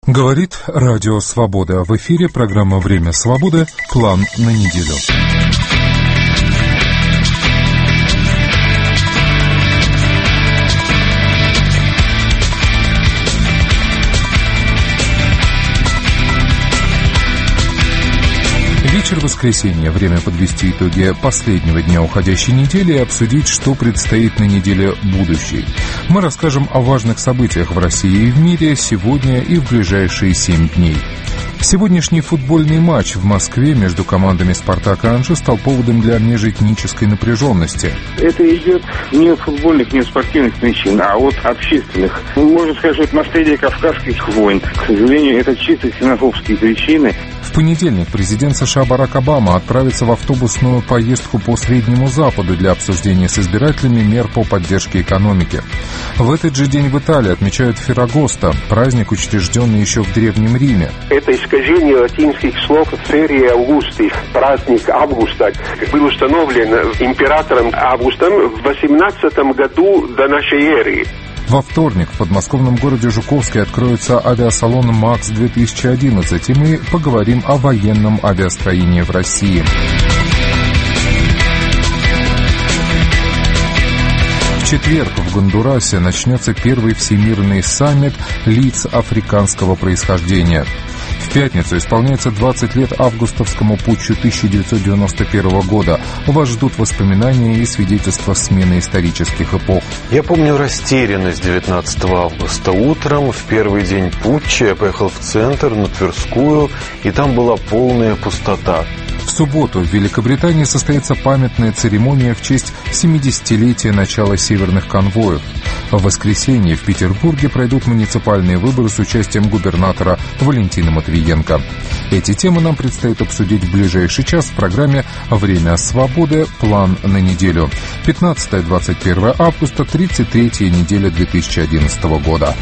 Говорит Радио Свобода. В эфире программа «Время свободы». План на неделю. Вечер воскресенья. Время подвести итоги последнего дня уходящей недели и обсудить, что предстоит на неделе будущей. Мы расскажем о важных событиях в России и в мире сегодня и в ближайшие 7 дней. Сегодняшний футбольный матч в Москве между командами «Спартак» и «Анжи» стал поводом для межэтнической напряженности. Это идет не от футбольных, не от спортивных причин, а от общественных. Можно сказать, что это наследие кавказских войн. К сожалению, это чисто ксенофобские причины. В понедельник президент США Барак Обама отправится в автобусную поездку по Среднему Западу для обсуждения с избирателями мер по поддержке экономики. В этот же день в Италии отмечают Феррагоста, праздник, учрежденный еще в Древнем Риме. Это искажение латинских слов «Ферии Аугусти», праздник Августа, был установлен императором Августом в 18 году до нашей эры. Во вторник в подмосковном городе Жуковске откроется авиасалон МАКС-2011, и мы поговорим о военном авиастроении в России. В четверг в Гондурасе начнется первый всемирный саммит лиц африканского происхождения. В пятницу исполняется 20 лет августовскому путчу 1991 года. Вас ждут воспоминания и свидетельства смены исторических эпох. Я помню растерянность 19 августа утром. В первый день путча я поехал в центр, на Тверскую, и там была полная пустота. В субботу в Великобритании состоится памятная церемония в честь 70-летия начала северных конвоев. В воскресенье в Петербурге пройдут муниципальные выборы с участием губернатора Валентина Матвиенко. Эти темы нам предстоит обсудить в ближайший час в программе «Время свободы. План на неделю». 15-21 августа, 33-я неделя 2011 года.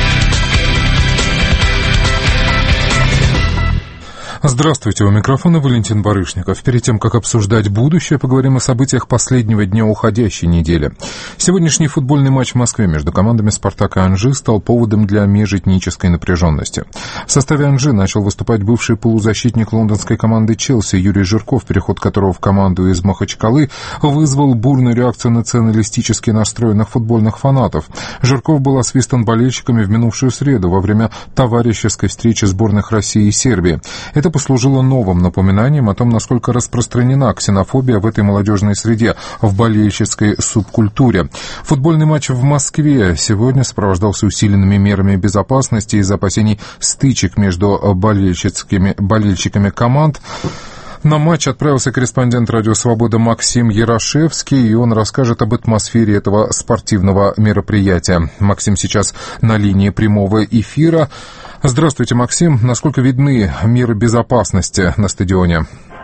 Здравствуйте, у микрофона Валентин Барышников. Перед тем, как обсуждать будущее, поговорим о событиях последнего дня уходящей недели. Сегодняшний футбольный матч в Москве между командами «Спартак» и «Анжи» стал поводом для межэтнической напряженности. В составе «Анжи» начал выступать бывший полузащитник лондонской команды «Челси» Юрий Жирков, переход которого в команду из Махачкалы вызвал бурную реакцию националистически настроенных футбольных фанатов. Жирков был освистан болельщиками в минувшую среду во время товарищеской встречи сборных России и Сербии. Это послужило новым напоминанием о том, насколько распространена ксенофобия в этой молодежной среде, в болельщицкой субкультуре. Футбольный матч в Москве сегодня сопровождался усиленными мерами безопасности из-за опасений стычек между болельщиками команд. На матч отправился корреспондент «Радио Свобода» Максим Ярошевский, и он расскажет об атмосфере этого спортивного мероприятия. Максим сейчас на линии прямого эфира. Здравствуйте, Максим. Насколько видны меры безопасности на стадионе?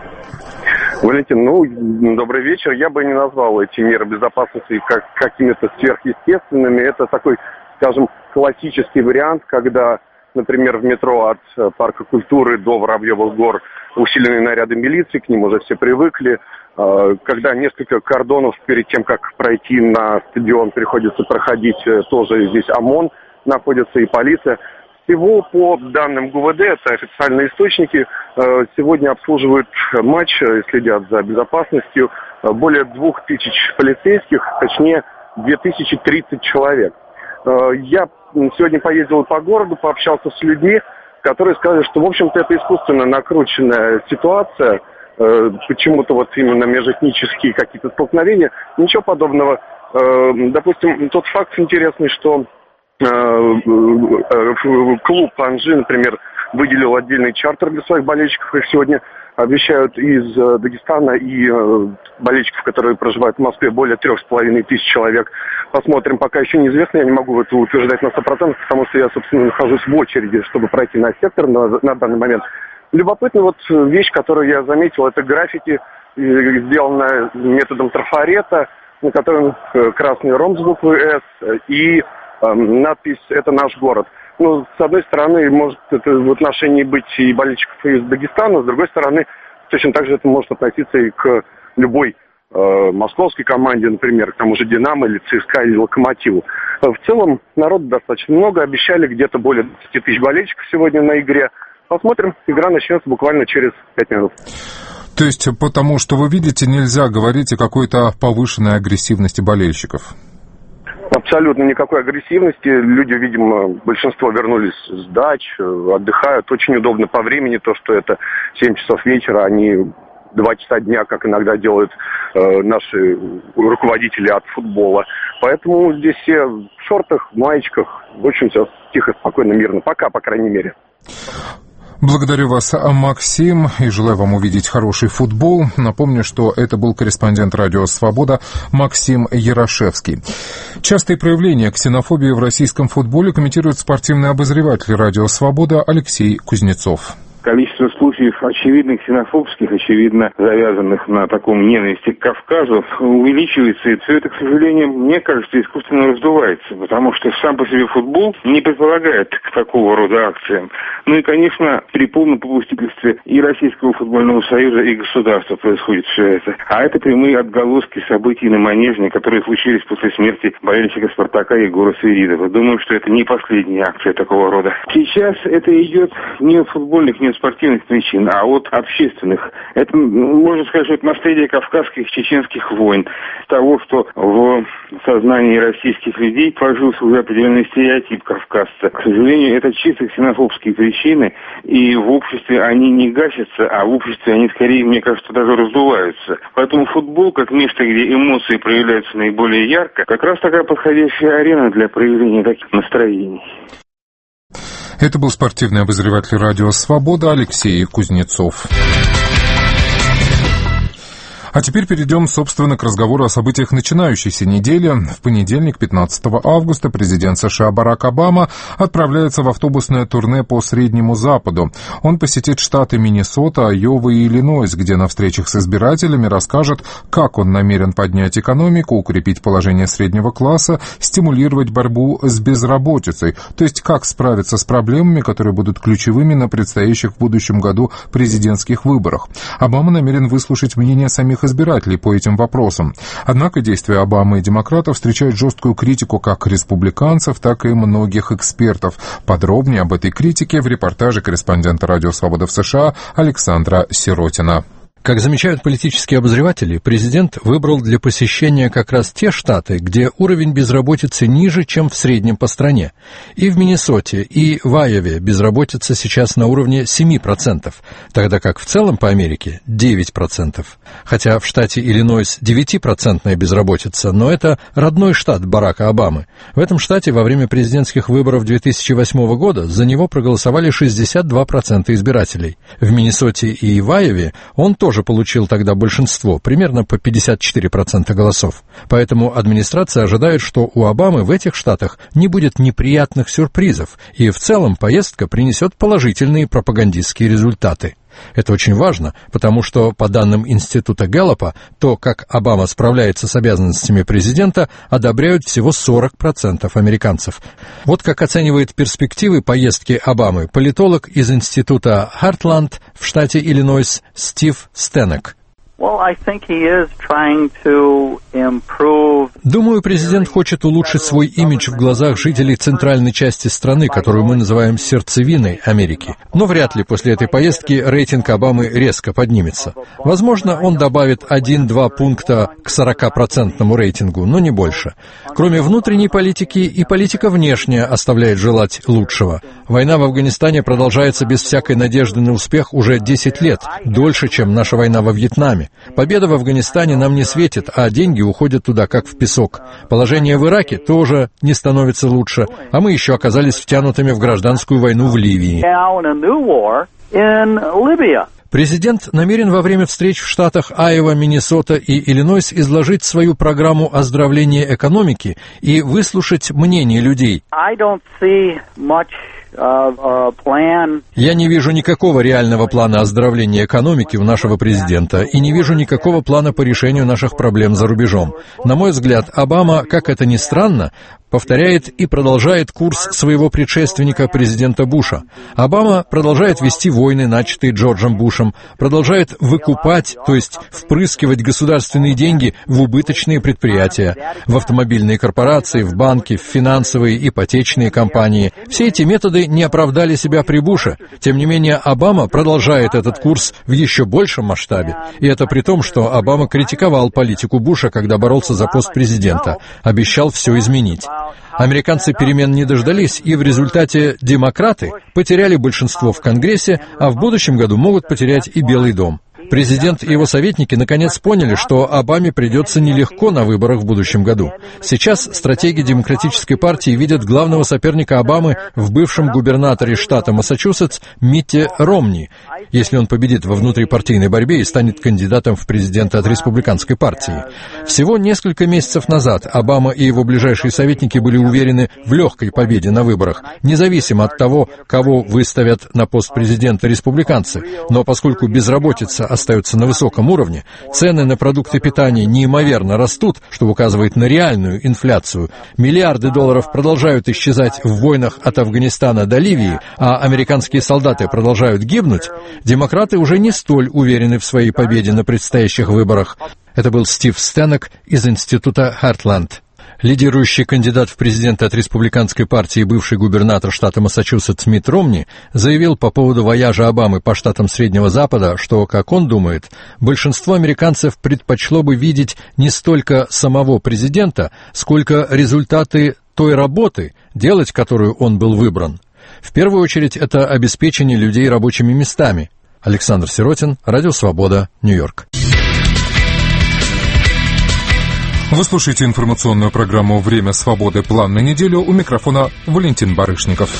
Валентин, добрый вечер. Я бы не назвал эти меры безопасности какими-то сверхъестественными. Это такой, скажем, классический вариант, когда, например, в метро от Парка культуры до Воробьевых гор усиленные наряды милиции, к ним уже все привыкли. Когда несколько кордонов перед тем, как пройти на стадион, приходится проходить, тоже здесь ОМОН находится и полиция. Всего по данным ГУВД, это официальные источники, сегодня обслуживают матч, следят за безопасностью более 2000 полицейских, точнее 2030 человек. Я сегодня поездил по городу, пообщался с людьми, которые сказали, что, в общем-то, это искусственно накрученная ситуация, почему-то вот именно межэтнические какие-то столкновения, ничего подобного. Допустим, тот факт интересный, что клуб «Анжи», например, выделил отдельный чартер для своих болельщиков. Их сегодня обещают из Дагестана и болельщиков, которые проживают в Москве, более 3500 человек. Посмотрим, пока еще неизвестно, я не могу это утверждать на 100%, потому что я, собственно, нахожусь в очереди, чтобы пройти на сектор на данный момент. Любопытная вот вещь, которую я заметил, это граффити, сделанное методом трафарета, на котором красный ромб с буквой «С» и надпись «Это наш город». Ну, с одной стороны, может это в отношении быть и болельщиков из Дагестана, с другой стороны, точно так же это может относиться и к любой московской команде, например, к тому же «Динамо» или ЦСКА или «Локомотиву». В целом, народу достаточно много. Обещали где-то более 20 тысяч болельщиков сегодня на игре. Посмотрим. Игра начнется буквально через 5 минут. То есть, потому что вы видите, нельзя говорить о какой-то повышенной агрессивности болельщиков? Абсолютно никакой агрессивности. Люди, видимо, большинство вернулись с дач, отдыхают. Очень удобно по времени, то, что это 7 часов вечера, а не 2 часа дня, как иногда делают наши руководители от футбола. Поэтому здесь все в шортах, в маечках. Очень все тихо, спокойно, мирно. Пока, по крайней мере. Благодарю вас, Максим, и желаю вам увидеть хороший футбол. Напомню, что это был корреспондент «Радио Свобода» Максим Ярошевский. Частые проявления ксенофобии в российском футболе комментирует спортивный обозреватель «Радио Свобода» Алексей Кузнецов. Количество случаев очевидно ксенофобских, очевидно завязанных на таком ненависти к Кавказу, увеличивается. И все это, к сожалению, мне кажется, искусственно раздувается, потому что сам по себе футбол не предполагает к такого рода акциям. Ну и, конечно, при полном попустительстве и Российского футбольного союза, и государства происходит все это. А это прямые отголоски событий на Манежне, которые случились после смерти болельщика «Спартака» Егора Свиридова. Думаю, что это не последняя акция такого рода. Сейчас это идет не от футбольных, не от спортивных причин, а от общественных. Это, можно сказать, это наследие кавказских, чеченских войн. Того, что в сознании российских людей сложился уже определенный стереотип кавказца. К сожалению, это чисто ксенофобские причины, и в обществе они не гасятся, а в обществе они скорее, мне кажется, даже раздуваются. Поэтому футбол, как место, где эмоции проявляются наиболее ярко, как раз такая подходящая арена для проявления таких настроений. Это был спортивный обозреватель «Радио Свобода» Алексей Кузнецов. А теперь перейдем, собственно, к разговору о событиях начинающейся недели. В понедельник, 15 августа, президент США Барак Обама отправляется в автобусное турне по Среднему Западу. Он посетит штаты Миннесота, Айова и Иллинойс, где на встречах с избирателями расскажет, как он намерен поднять экономику, укрепить положение среднего класса, стимулировать борьбу с безработицей, то есть как справиться с проблемами, которые будут ключевыми на предстоящих в будущем году президентских выборах. Обама намерен выслушать мнение самих избирателей по этим вопросам. Однако действия Обамы и демократов встречают жесткую критику как республиканцев, так и многих экспертов. Подробнее об этой критике в репортаже корреспондента «Радио Свобода» в США Александра Сиротина. Как замечают политические обозреватели, президент выбрал для посещения как раз те штаты, где уровень безработицы ниже, чем в среднем по стране. И в Миннесоте, и в Айове безработица сейчас на уровне 7%, тогда как в целом по Америке 9%. Хотя в штате Иллинойс 9% безработица, но это родной штат Барака Обамы. В этом штате во время президентских выборов 2008 года за него проголосовали 62% избирателей. В Миннесоте и в Айове он тоже получил тогда большинство, примерно по 54% голосов. Поэтому администрация ожидает, что у Обамы в этих штатах не будет неприятных сюрпризов, и в целом поездка принесет положительные пропагандистские результаты. Это очень важно, потому что, по данным Института Гэллопа, то, как Обама справляется с обязанностями президента, одобряют всего 40% американцев. Вот как оценивает перспективы поездки Обамы политолог из Института Хартланд в штате Иллинойс Стив Стенек. Думаю, президент хочет улучшить свой имидж в глазах жителей центральной части страны, которую мы называем сердцевиной Америки. Но вряд ли после этой поездки рейтинг Обамы резко поднимется. Возможно, он добавит 1-2 пункта к 40% рейтингу, но не больше. Кроме внутренней политики, и политика внешняя оставляет желать лучшего. Война в Афганистане продолжается без всякой надежды на успех уже 10 лет, дольше, чем наша война во Вьетнаме. Победа в Афганистане нам не светит, а деньги уходят туда, как в песок. Положение в Ираке тоже не становится лучше, а мы еще оказались втянутыми в гражданскую войну в Ливии. Президент намерен во время встреч в штатах Айова, Миннесота и Иллинойс изложить свою программу оздоровления экономики и выслушать мнение людей. Я не вижу никакого реального плана оздоровления экономики у нашего президента и не вижу никакого плана по решению наших проблем за рубежом. На мой взгляд, Обама, как это ни странно, повторяет и продолжает курс своего предшественника, президента Буша. Обама продолжает вести войны, начатые Джорджем Бушем, продолжает выкупать, то есть впрыскивать государственные деньги в убыточные предприятия, в автомобильные корпорации, в банки, в финансовые, ипотечные компании. Все эти методы не оправдали себя при Буше. Тем не менее, Обама продолжает этот курс в еще большем масштабе. И это при том, что Обама критиковал политику Буша, когда боролся за пост президента, обещал все изменить. Американцы перемен не дождались, и в результате демократы потеряли большинство в Конгрессе, а в будущем году могут потерять и Белый дом. Президент и его советники наконец поняли, что Обаме придется нелегко на выборах в будущем году. Сейчас стратеги Демократической партии видят главного соперника Обамы в бывшем губернаторе штата Массачусетс Митте Ромни, если он победит во внутрипартийной борьбе и станет кандидатом в президенты от Республиканской партии. Всего несколько месяцев назад Обама и его ближайшие советники были уверены в легкой победе на выборах, независимо от того, кого выставят на пост президента республиканцы. Но поскольку безработица остаются на высоком уровне, цены на продукты питания неимоверно растут, что указывает на реальную инфляцию. Миллиарды долларов продолжают исчезать в войнах от Афганистана до Ливии, а американские солдаты продолжают гибнуть, демократы уже не столь уверены в своей победе на предстоящих выборах. Это был Стив Стенок из Института Хартленд. Лидирующий кандидат в президенты от республиканской партии, бывший губернатор штата Массачусетс Митт Ромни, заявил по поводу вояжа Обамы по штатам Среднего Запада, что, как он думает, большинство американцев предпочло бы видеть не столько самого президента, сколько результаты той работы, делать которую он был выбран. В первую очередь, это обеспечение людей рабочими местами. Александр Сиротин, Радио Свобода, Нью-Йорк. Вы слушаете информационную программу «Время свободы. План на неделю». У микрофона Валентин Барышников.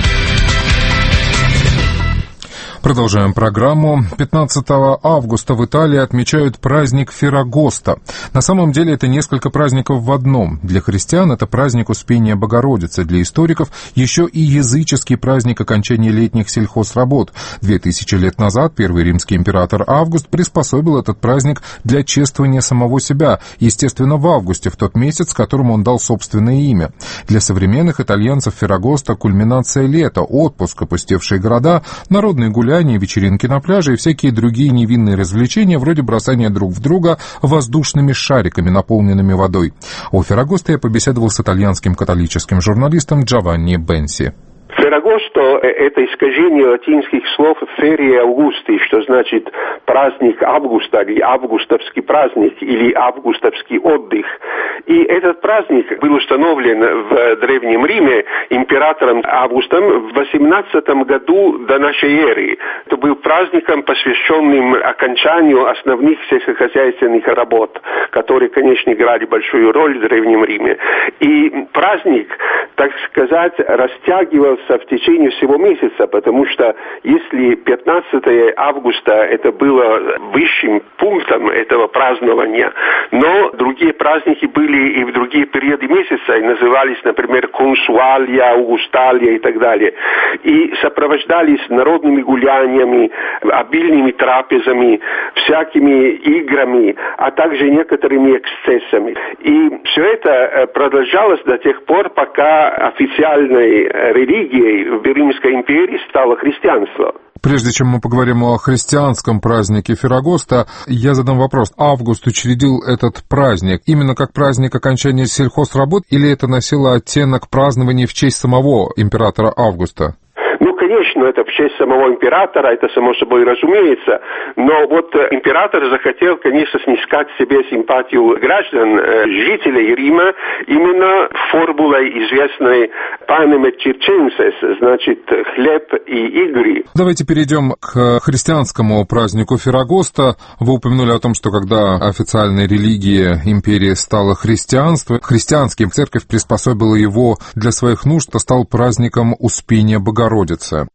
Продолжаем программу. 15 августа в Италии отмечают праздник Феррагоста. На самом деле это несколько праздников в одном. Для христиан это праздник Успения Богородицы, для историков еще и языческий праздник окончания летних сельхозработ. 2000 лет назад первый римский император Август приспособил этот праздник для чествования самого себя, естественно, в августе, в тот месяц, которому он дал собственное имя. Для современных итальянцев Феррагоста — кульминация лета, отпуск, опустевшие города, народные гуляния, вечеринки на пляже и всякие другие невинные развлечения, вроде бросания друг в друга воздушными шариками, наполненными водой. О Феррагосте я побеседовал с итальянским католическим журналистом Джованни Бенси. Феррагосто – это искажение латинских слов «ферии Аугусти», что значит праздник августа, или августовский праздник, или августовский отдых. И этот праздник был установлен в Древнем Риме императором Августом в 18 году до нашей эры. Это был праздником, посвященным окончанию основных сельскохозяйственных работ, которые, конечно, играли большую роль в Древнем Риме. И праздник, так сказать, растягивался в течение всего месяца, потому что если 15 августа это было высшим пунктом этого празднования, но другие праздники были и в другие периоды месяца, и назывались, например, консуалия, аугусталия и так далее, и сопровождались народными гуляниями, обильными трапезами, всякими играми, а также некоторыми эксцессами. И все это продолжалось до тех пор, пока официальной религией в Римской империи стало христианство. Прежде чем мы поговорим о христианском празднике Феррагоста, я задам вопрос. Август учредил этот праздник именно как праздник окончания сельхозработ, или это носило оттенок празднования в честь самого императора Августа? Конечно, это в честь самого императора, это само собой разумеется, но вот император захотел, конечно, снискать себе симпатию граждан, жителей Рима, именно формулой известной «panem et circenses», значит, хлеб и игры. Давайте перейдем к христианскому празднику Феррагоста. Вы упомянули о том, что когда официальной религией империи стало христианство, христианским церковь приспособила его для своих нужд, стал праздником Успения Богородицы. Это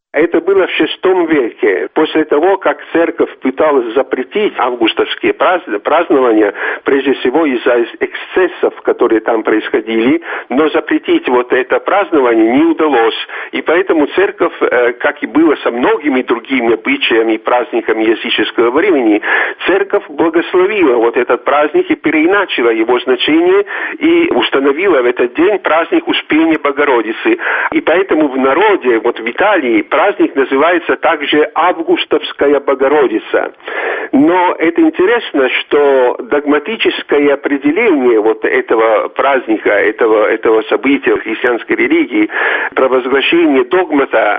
было в VI веке. После того, как церковь пыталась запретить августовские празднования, прежде всего из-за эксцессов, которые там происходили, но запретить вот это празднование не удалось. И поэтому церковь, как и было со многими другими обычаями и праздниками языческого времени, церковь благословила вот этот праздник и переиначила его значение и установила в этот день праздник Успения Богородицы. И поэтому в народе, вот в Италии, праздник называется также Августовская Богородица. Но это интересно, что догматическое определение вот этого праздника, этого события в христианской религии, провозглашение догмата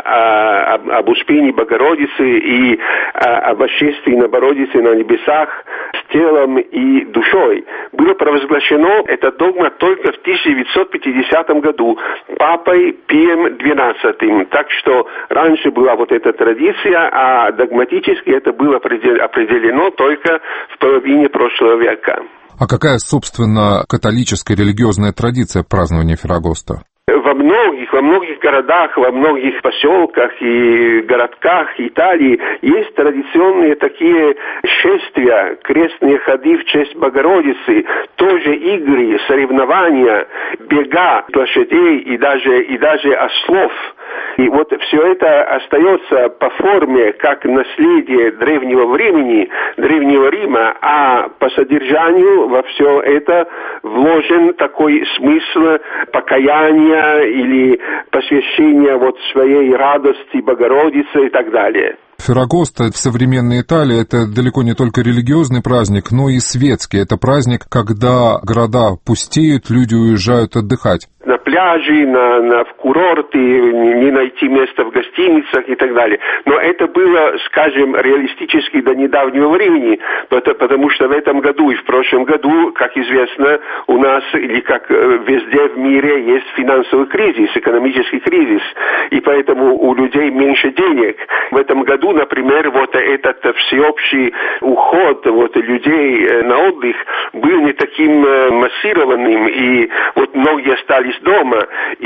об Успении Богородицы и об восшествии на Богородице на небесах с телом и душой, было провозглашено, это догма, только в 1950 году папой Пием XII. Так что раньше была вот эта традиция, а догматически это было определено только в половине прошлого века. А какая, собственно, католическая религиозная традиция празднования Феррагоста? Во многих городах, во многих поселках и городках Италии есть традиционные такие шествия, крестные ходы в честь Богородицы, тоже игры, соревнования, бега лошадей и даже ослов. И вот все это остается по форме как наследие древнего времени, древнего Рима, а по содержанию во все это вложен такой смысл покаяния или посвящения вот своей радости Богородице и так далее. Феррагоста в современной Италии – это далеко не только религиозный праздник, но и светский. Это праздник, когда города пустеют, люди уезжают отдыхать. На пляже, в курорты, не найти место в гостиницах и так далее. Но это было, скажем, реалистически до недавнего времени, потому что в этом году и в прошлом году, как известно, у нас, или как везде в мире, есть финансовый кризис, экономический кризис, и поэтому у людей меньше денег. В этом году, например, вот этот всеобщий уход вот людей на отдых был не таким массированным, и вот многие остались дома,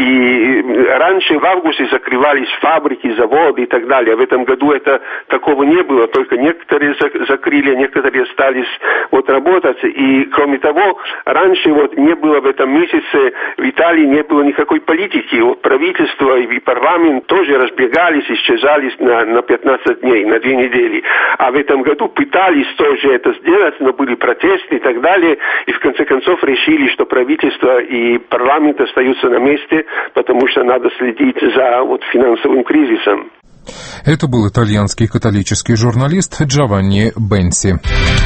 и раньше в августе закрывались фабрики, заводы и так далее. В этом году это такого не было, только некоторые закрыли, некоторые остались вот работать. И кроме того, раньше вот не было в этом месяце в Италии не было никакой политики. Вот правительство и парламент тоже разбегались, исчезали на 15 дней, на 2 недели. А в этом году пытались тоже это сделать, но были протесты и так далее. И в конце концов решили, что правительство и парламент остаются на месте, потому что надо следить за вот финансовым кризисом. Это был итальянский католический журналист Джованни Бенси.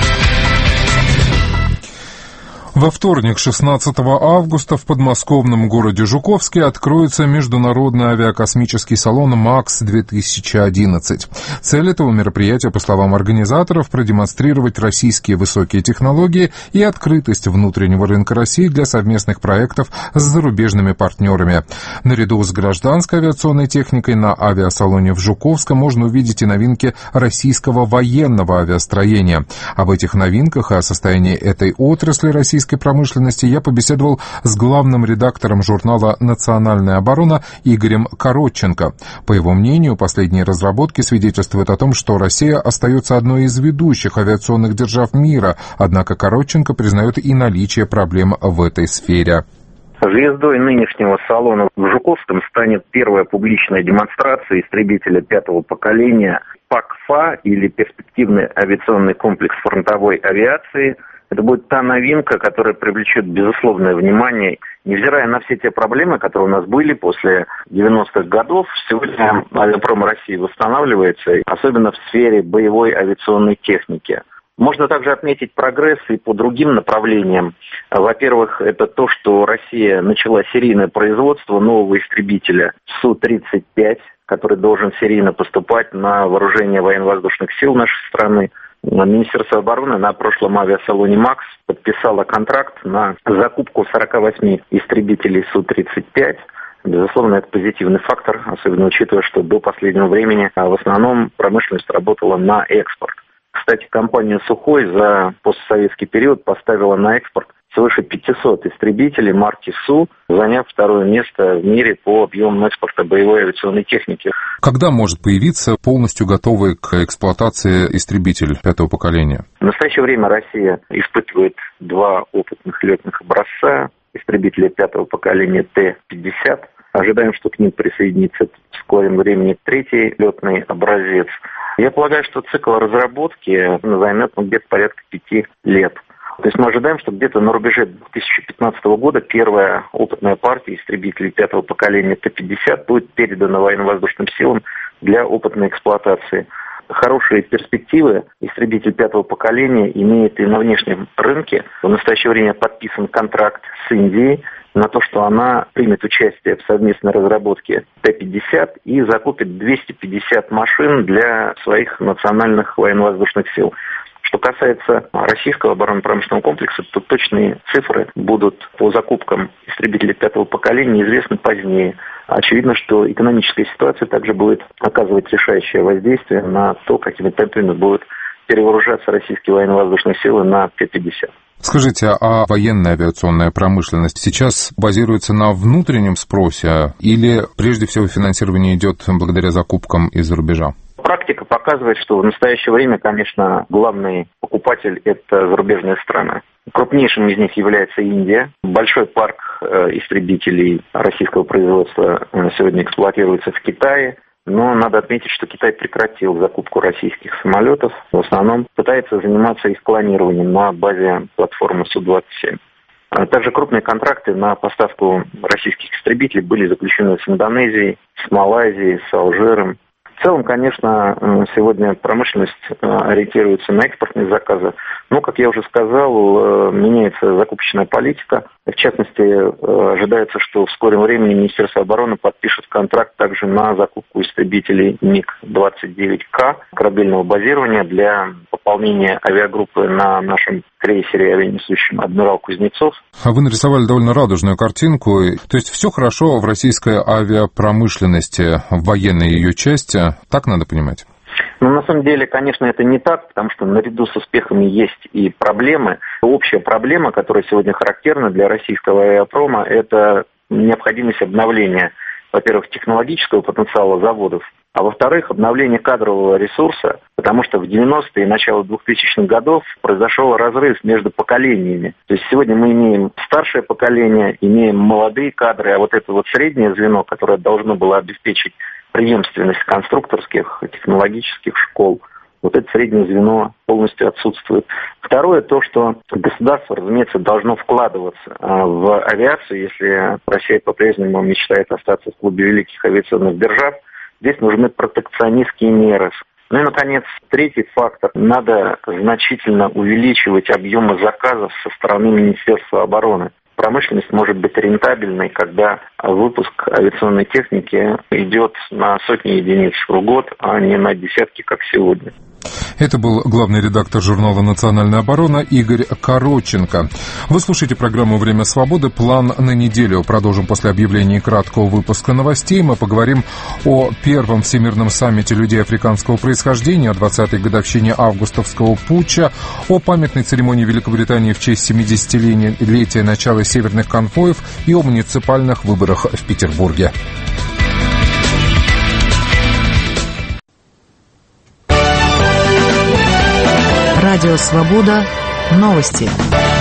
Во вторник, 16 августа, в подмосковном городе Жуковске откроется международный авиакосмический салон МАКС-2011. Цель этого мероприятия, по словам организаторов, продемонстрировать российские высокие технологии и открытость внутреннего рынка России для совместных проектов с зарубежными партнерами. Наряду с гражданской авиационной техникой на авиасалоне в Жуковском можно увидеть и новинки российского военного авиастроения. Об этих новинках и о состоянии этой отрасли российской промышленности я побеседовал с главным редактором журнала «Национальная оборона» Игорем Коротченко. По его мнению, последние разработки свидетельствуют о том, что Россия остается одной из ведущих авиационных держав мира, однако Коротченко признает и наличие проблем в этой сфере. Звездой нынешнего салона в Жуковском станет первая публичная демонстрация истребителя 5-го поколения ПАК-ФА или перспективный авиационный комплекс фронтовой авиации. Это будет та новинка, которая привлечет безусловное внимание. Невзирая на все те проблемы, которые у нас были после 90-х годов, сегодня авиапром России восстанавливается, особенно в сфере боевой авиационной техники. Можно также отметить прогресс и по другим направлениям. Во-первых, это то, что Россия начала серийное производство нового истребителя Су-35, который должен серийно поступать на вооружение военно-воздушных сил нашей страны. Министерство обороны на прошлом авиасалоне МАКС подписало контракт на закупку 48 истребителей Су-35. Безусловно, это позитивный фактор, особенно учитывая, что до последнего времени в основном промышленность работала на экспорт. Кстати, компания «Сухой» за постсоветский период поставила на экспорт свыше 500 истребителей марки Су, заняв второе место в мире по объему экспорта боевой авиационной техники. Когда может появиться полностью готовый к эксплуатации истребитель 5-го поколения? В настоящее время Россия испытывает 2 опытных летных образца истребителя 5-го поколения Т-50. Ожидаем, что к ним присоединится в скором времени 3-й летный образец. Я полагаю, что цикл разработки займет где-то порядка 5 лет. То есть мы ожидаем, что где-то на рубеже 2015 года первая опытная партия истребителей 5-го поколения Т-50 будет передана военно-воздушным силам для опытной эксплуатации. Хорошие перспективы истребитель 5-го поколения имеет и на внешнем рынке. В настоящее время подписан контракт с Индией на то, что она примет участие в совместной разработке Т-50 и закупит 250 машин для своих национальных военно-воздушных сил. Что касается российского оборонно-промышленного комплекса, то точные цифры будут по закупкам истребителей 5-го поколения известны позднее. Очевидно, что экономическая ситуация также будет оказывать решающее воздействие на то, какими темпами будут перевооружаться российские военно-воздушные силы на Т-50. Скажите, а военная авиационная промышленность сейчас базируется на внутреннем спросе или прежде всего финансирование идет благодаря закупкам из-за рубежа? Практика показывает, что в настоящее время, конечно, главный покупатель – это зарубежные страны. Крупнейшим из них является Индия. Большой парк истребителей российского производства сегодня эксплуатируется в Китае. Но надо отметить, что Китай прекратил закупку российских самолетов. В основном пытается заниматься их клонированием на базе платформы Су-27. Также крупные контракты на поставку российских истребителей были заключены с Индонезией, с Малайзией, с Алжиром. В целом, конечно, сегодня промышленность ориентируется на экспортные заказы. Но, как я уже сказал, меняется закупочная политика. В частности, ожидается, что в скором времени Министерство обороны подпишет контракт также на закупку истребителей МиГ-29К корабельного базирования для пополнения авиагруппы на нашем крейсере авианесущем «Адмирал Кузнецов». Вы нарисовали довольно радужную картинку. То есть все хорошо в российской авиапромышленности, в военной ее части. Так надо понимать? Но на самом деле, конечно, это не так, потому что наряду с успехами есть и проблемы. Общая проблема, которая сегодня характерна для российского авиапрома, это необходимость обновления, во-первых, технологического потенциала заводов, а во-вторых, обновление кадрового ресурса, потому что в 90-е и начало 2000-х годов произошел разрыв между поколениями. То есть сегодня мы имеем старшее поколение, имеем молодые кадры, а вот это вот среднее звено, которое должно было обеспечить преемственность конструкторских технологических школ, вот это среднее звено полностью отсутствует. Второе, то, что государство, разумеется, должно вкладываться в авиацию, если Россия по-прежнему мечтает остаться в клубе великих авиационных держав. Здесь нужны протекционистские меры. Ну и, наконец, третий фактор. Надо значительно увеличивать объемы заказов со стороны Министерства обороны. Промышленность может быть рентабельной, когда выпуск авиационной техники идет на сотни единиц в год, а не на десятки, как сегодня. Это был главный редактор журнала «Национальная оборона» Игорь Коротченко. Вы слушаете программу «Время свободы». План на неделю. Продолжим после объявления краткого выпуска новостей. Мы поговорим о первом Всемирном саммите людей африканского происхождения, о 20-й годовщине августовского путча, о памятной церемонии Великобритании в честь 70-летия начала северных конвоев и о муниципальных выборах в Петербурге. Радио «Свобода». Новости.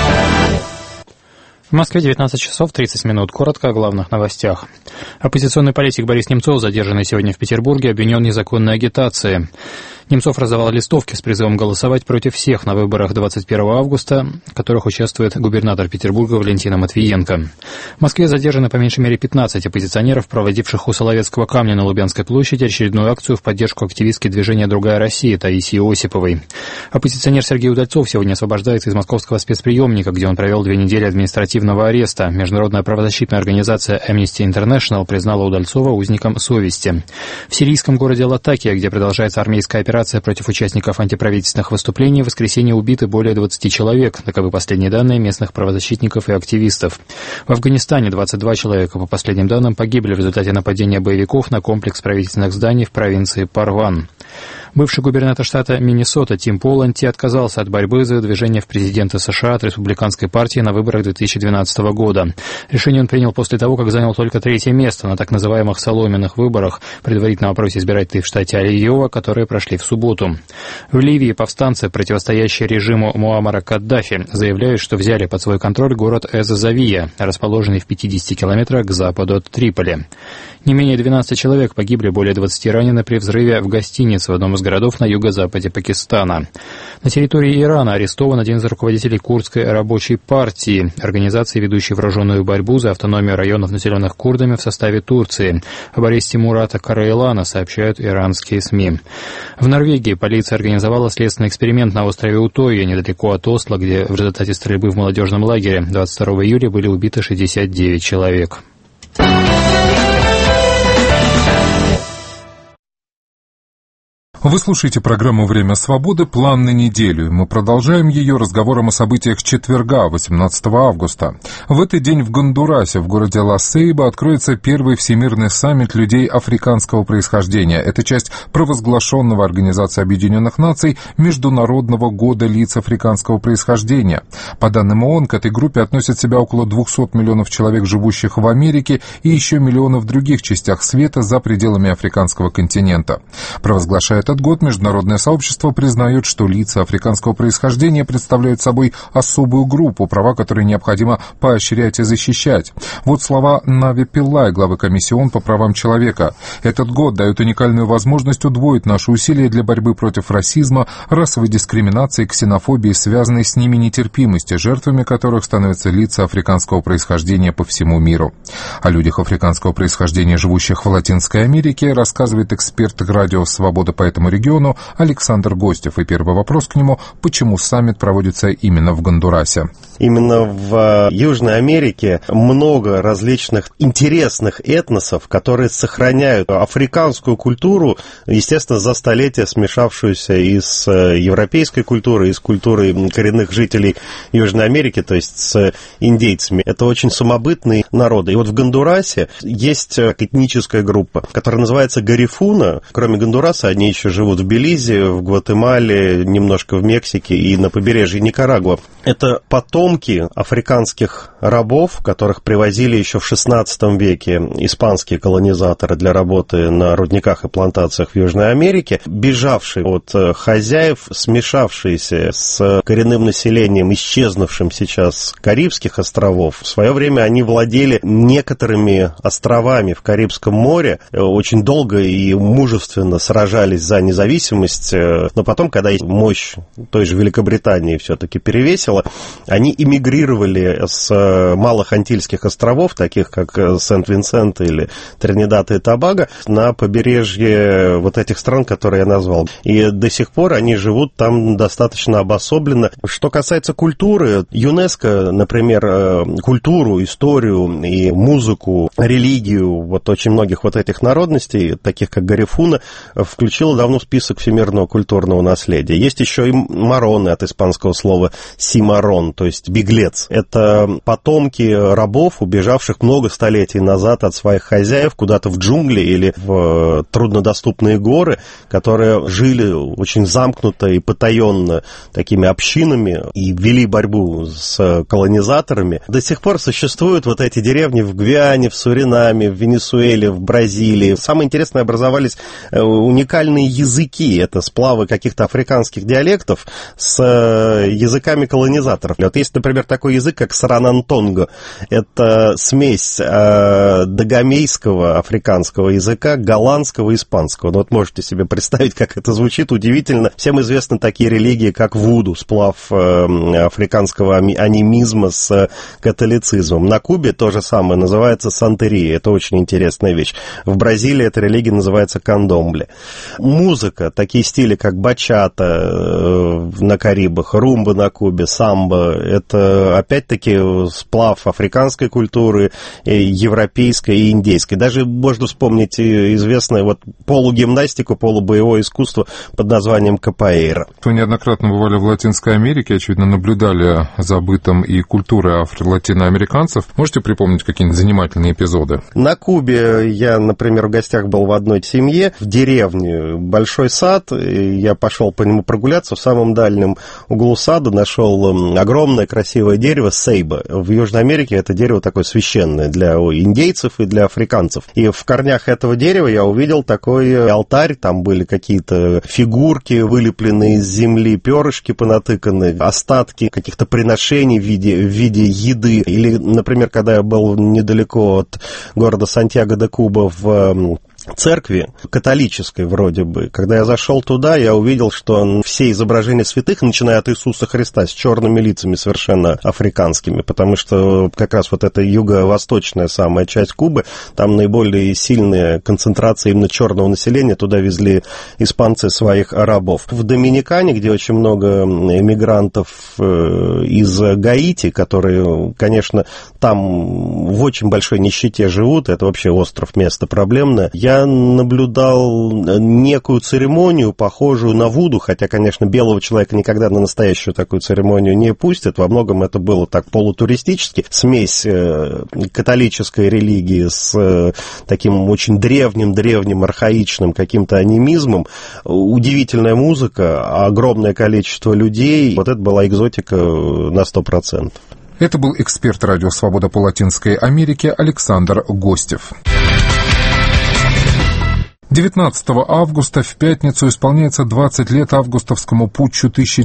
В Москве 19 часов 30 минут. Коротко о главных новостях. Оппозиционный политик Борис Немцов, задержанный сегодня в Петербурге, обвинен в незаконной агитации. Немцов раздавал листовки с призывом голосовать против всех на выборах 21 августа, в которых участвует губернатор Петербурга Валентина Матвиенко. В Москве задержаны по меньшей мере 15 оппозиционеров, проводивших у Соловецкого камня на Лубянской площади очередную акцию в поддержку активистки движения «Другая Россия» Таисии Осиповой. Оппозиционер Сергей Удальцов сегодня освобождается из московского спецприемника, где он провел 2 недели административного ареста. Международная правозащитная организация Amnesty International признала Удальцова узником совести. В сирийском городе Латакия, где продолжается армейская операция против участников антиправительственных выступлений, в воскресенье убиты более 20 человек, таковы последние данные местных правозащитников и активистов. В Афганистане 22 человека, по последним данным, погибли в результате нападения боевиков на комплекс правительственных зданий в провинции Парван. Бывший губернатор штата Миннесота Тим Поланти отказался от борьбы за выдвижение в президенты США от республиканской партии на выборах 2012 года. Решение он принял после того, как занял только 3-е место на так называемых соломенных выборах, предварительном опросе избирателей в штате Айова, которые прошли в субботу. В Ливии повстанцы, противостоящие режиму Муаммара Каддафи, заявляют, что взяли под свой контроль город Эз-Завия, расположенный в 50 километрах к западу от Триполи. Не менее 12 человек погибли, более 20 ранены при взрыве в гостинице в одном из городов на юго-западе Пакистана. На территории Ирана арестован один из руководителей Курдской рабочей партии, организации, ведущей вооруженную борьбу за автономию районов, населенных курдами в составе Турции. Об аресте Мурата Караилана сообщают иранские СМИ. В Норвегии полиция организовала следственный эксперимент на острове Утойя, недалеко от Осло, где в результате стрельбы в молодежном лагере 22 июля были убиты 69 человек. Вы слушаете программу «Время свободы. План на неделю». Мы продолжаем ее разговором о событиях четверга, 18 августа. В этот день в Гондурасе, в городе Ла-Сейба, откроется первый всемирный саммит людей африканского происхождения. Это часть провозглашенного Организацией Объединенных Наций Международного года лиц африканского происхождения. По данным ООН, к этой группе относят себя около 200 миллионов человек, живущих в Америке, и еще миллионы в других частях света за пределами африканского континента. Провозглашая этот год, международное сообщество признает, что лица африканского происхождения представляют собой особую группу, права которой необходимо поощрять и защищать. Вот слова Нави Пиллай, главы комиссии ООН по правам человека. Этот год дает уникальную возможность удвоить наши усилия для борьбы против расизма, расовой дискриминации, ксенофобии, связанной с ними нетерпимости, жертвами которых становятся лица африканского происхождения по всему миру. О людях африканского происхождения, живущих в Латинской Америке, рассказывает эксперт радио «Свобода» по этому региону Александр Гостев. И первый вопрос к нему: почему саммит проводится именно в Гондурасе? Именно в Южной Америке много различных интересных этносов, которые сохраняют африканскую культуру, естественно, за столетия смешавшуюся и с европейской культурой, и с культурой коренных жителей Южной Америки, то есть с индейцами. Это очень самобытные народы. И вот в Гондурасе есть этническая группа, которая называется Гарифуна. Кроме Гондураса, они еще живут в Белизе, в Гватемале, немножко в Мексике и на побережье Никарагуа. Это потомки африканских рабов, которых привозили еще в XVI веке испанские колонизаторы для работы на рудниках и плантациях в Южной Америке, бежавшие от хозяев, смешавшиеся с коренным населением, исчезнувшим сейчас Карибских островов. В свое время они владели некоторыми островами в Карибском море, очень долго и мужественно сражались за независимость, но потом, когда мощь той же Великобритании все-таки перевесила, они эмигрировали с малых Антильских островов, таких как Сент-Винсент или Тринидад и Тобаго, на побережье вот этих стран, которые я назвал. И до сих пор они живут там достаточно обособленно. Что касается культуры, ЮНЕСКО, например, культуру, историю и музыку, религию вот очень многих вот этих народностей, таких как Гарифуна, включила давно в список всемирного культурного наследия. Есть еще и мароны, от испанского слова «симарон», то есть беглец. Это потомки рабов, убежавших много столетий назад от своих хозяев куда-то в джунгли или в труднодоступные горы, которые жили очень замкнуто и потаенно такими общинами и вели борьбу с колонизаторами. До сих пор существуют вот эти деревни в Гвиане, в Суринаме, в Венесуэле, в Бразилии. Самое интересное, образовались уникальные языки. Это сплавы каких-то африканских диалектов с языками колонизаторов. Вот есть, например, такой язык, как саранантонго. Это смесь дагомейского африканского языка, голландского и испанского. Ну, вот можете себе представить, как это звучит удивительно. Всем известны такие религии, как вуду, сплав африканского анимизма с католицизмом. На Кубе то же самое, называется сантерия. Это очень интересная вещь. В Бразилии эта религия называется кандомбле. Музыка, такие стили, как бачата на Карибах, румба на Кубе, самбо, это опять-таки сплав африканской культуры, европейской и индейской. Даже можно вспомнить известное вот полугимнастику, полубоевое искусство под названием капоэйра. Вы неоднократно бывали в Латинской Америке, очевидно, наблюдали за бытом и культурой латиноамериканцев. Можете припомнить какие-нибудь занимательные эпизоды? На Кубе я, например, в гостях был в одной семье, в деревне большой сад, и я пошел по нему прогуляться. В самом дальнем углу сада нашел огромное красивое дерево сейба. В Южной Америке это дерево такое священное для индейцев и для африканцев. И в корнях этого дерева я увидел такой алтарь, там были какие-то фигурки, вылепленные из земли, перышки понатыканы, остатки каких-то приношений в виде еды. Или, например, когда я был недалеко от города Сантьяго-де-Куба в церкви, католической вроде бы. Когда я зашел туда, я увидел, что все изображения святых, начиная от Иисуса Христа, с черными лицами совершенно африканскими, потому что как раз вот эта юго-восточная самая часть Кубы, там наиболее сильная концентрация именно черного населения, туда везли испанцы своих рабов. В Доминикане, где очень много эмигрантов из Гаити, которые, конечно, там в очень большой нищете живут, это вообще остров, место проблемное, я наблюдал некую церемонию, похожую на вуду, хотя, конечно, белого человека никогда на настоящую такую церемонию не пустят. Во многом это было так полутуристически. Смесь католической религии с таким очень древним, архаичным каким-то анимизмом. Удивительная музыка, огромное количество людей. Вот это была экзотика на 100%. Это был эксперт «Радио Свобода» по Латинской Америке Александр Гостев. 19 августа в пятницу исполняется 20 лет августовскому путчу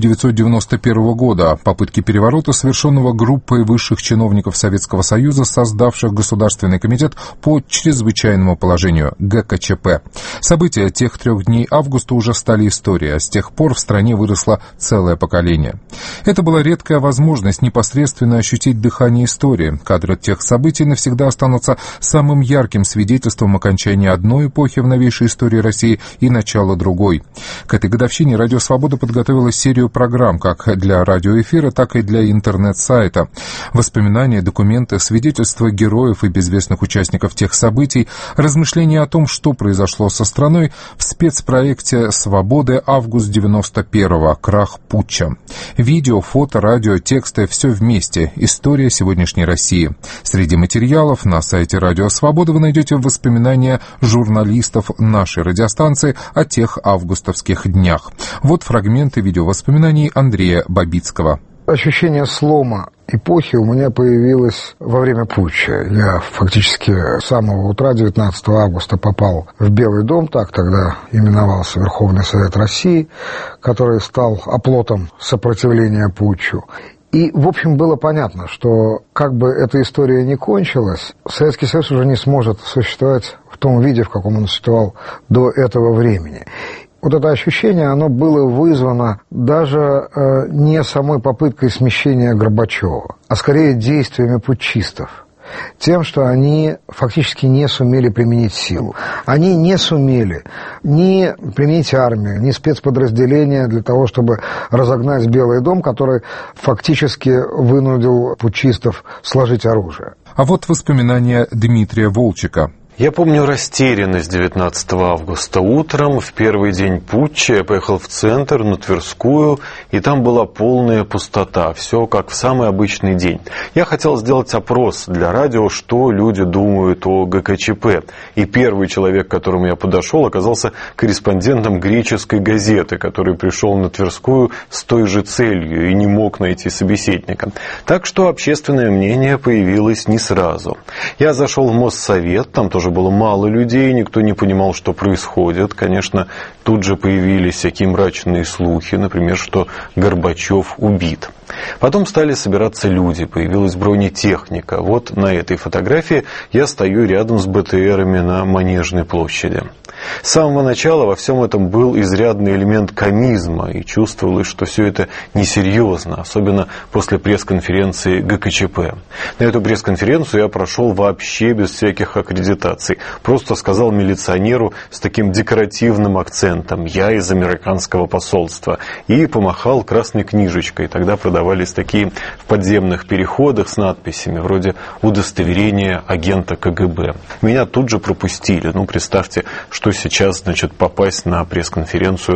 1991 года, попытке переворота, совершенного группой высших чиновников Советского Союза, создавших Государственный комитет по чрезвычайному положению ГКЧП. События тех 3 дней августа уже стали историей, а с тех пор в стране выросло целое поколение. Это была редкая возможность непосредственно ощутить дыхание истории. Кадры тех событий навсегда останутся самым ярким свидетельством окончания одной эпохи в новейшей истории России и начала другой. К этой годовщине «Радио Свобода» подготовила серию программ как для радиоэфира, так и для интернет-сайта. Воспоминания, документы, свидетельства героев и безвестных участников тех событий, размышления о том, что произошло со страной в спецпроекте «Свободы. Август 91-го. Крах путча». Видео, фото, радио, тексты — все вместе. История сегодняшней России. Среди материалов на сайте «Радио Свобода» вы найдете воспоминания журналистов нашей радиостанции о тех августовских днях. Вот фрагменты видеовоспоминаний Андрея Бабицкого. Ощущение слома эпохи у меня появилось во время путча. Я фактически с самого утра 19 августа попал в Белый дом, так тогда именовался Верховный Совет России, который стал оплотом сопротивления путчу. И, в общем, было понятно, что как бы эта история ни кончилась, Советский Союз уже не сможет существовать в том виде, в каком он существовал до этого времени. Вот это ощущение, оно было вызвано даже не самой попыткой смещения Горбачева, а скорее действиями путчистов. Тем, что они фактически не сумели применить силу. Они не сумели ни применить армию, ни спецподразделения для того, чтобы разогнать Белый дом, который фактически вынудил путчистов сложить оружие. А вот воспоминания Дмитрия Волчика. Я помню растерянность 19 августа. Утром, в первый день путча, я поехал в центр, на Тверскую, и там была полная пустота. Все как в самый обычный день. Я хотел сделать опрос для радио, что люди думают о ГКЧП. И первый человек, к которому я подошел, оказался корреспондентом греческой газеты, который пришел на Тверскую с той же целью и не мог найти собеседника. Так что общественное мнение появилось не сразу. Я зашел в Моссовет, там тоже было мало людей, никто не понимал, что происходит. Конечно, тут же появились всякие мрачные слухи, например, что Горбачев убит. Потом стали собираться люди, появилась бронетехника. Вот на этой фотографии я стою рядом с БТРами на Манежной площади. С самого начала во всем этом был изрядный элемент комизма, и чувствовалось, что все это несерьезно, особенно после пресс-конференции ГКЧП. На эту пресс-конференцию я прошел вообще без всяких аккредитаций. Просто сказал милиционеру с таким декоративным акцентом: «Я из американского посольства», и помахал красной книжечкой. Тогда продавались такие в подземных переходах с надписями вроде «Удостоверение агента КГБ». Меня тут же пропустили. Представьте, что сейчас, попасть на пресс-конференцию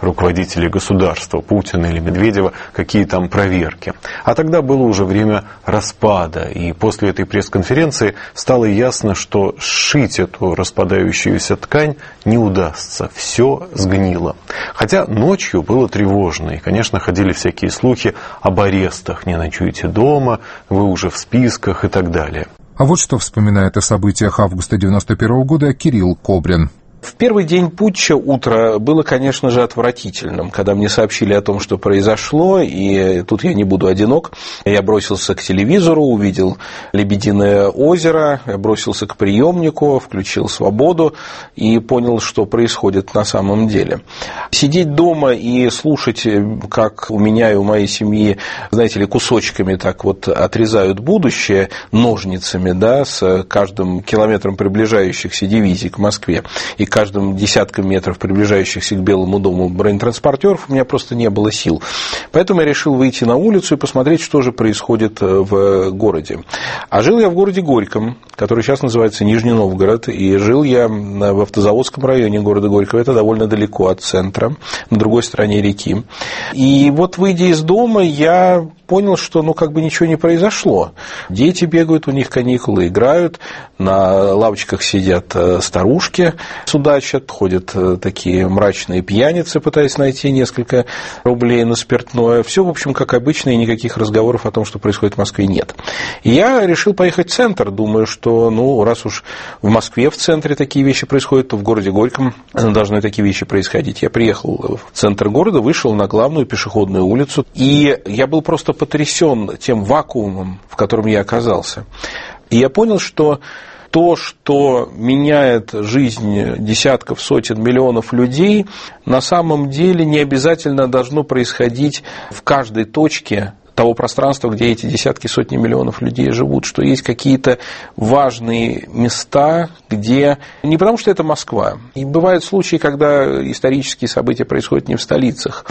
руководителей государства, Путина или Медведева, какие там проверки. А тогда было уже время распада, и после этой пресс-конференции стало ясно, что сшить эту распадающуюся ткань не удастся, все сгнило. Хотя ночью было тревожно, и, конечно, ходили всякие слухи об арестах, не ночуйте дома, вы уже в списках и так далее. А вот что вспоминает о событиях августа 1991 года Кирилл Кобрин. В первый день путча утро было, конечно же, отвратительным, когда мне сообщили о том, что произошло, и тут я не буду одинок. Я бросился к телевизору, увидел «Лебединое озеро», я бросился к приемнику, включил «Свободу» и понял, что происходит на самом деле. Сидеть дома и слушать, как у меня и у моей семьи, знаете ли, кусочками так вот отрезают будущее ножницами, да, с каждым километром приближающихся дивизий к Москве и каждым десятком метров приближающихся к Белому дому бронетранспортеров, у меня просто не было сил. Поэтому я решил выйти на улицу и посмотреть, что же происходит в городе. А жил я в городе Горьком, который сейчас называется Нижний Новгород, и жил я в автозаводском районе города Горького, это довольно далеко от центра, на другой стороне реки. И вот, выйдя из дома, я понял, что ничего не произошло. Дети бегают, у них каникулы, играют, на лавочках сидят старушки, судачат, ходят такие мрачные пьяницы, пытаясь найти несколько рублей на спиртное. Все, в общем, как обычно, и никаких разговоров о том, что происходит в Москве, нет. И я решил поехать в центр, думаю, что, раз уж в Москве в центре такие вещи происходят, то в городе Горьком должны такие вещи происходить. Я приехал в центр города, вышел на главную пешеходную улицу, и я был просто потрясен тем вакуумом, в котором я оказался. И я понял, что то, что меняет жизнь десятков, сотен миллионов людей, на самом деле не обязательно должно происходить в каждой точке того пространства, где эти десятки, сотни миллионов людей живут, что есть какие-то важные места, где... Не потому, что это Москва. И бывают случаи, когда исторические события происходят не в столицах,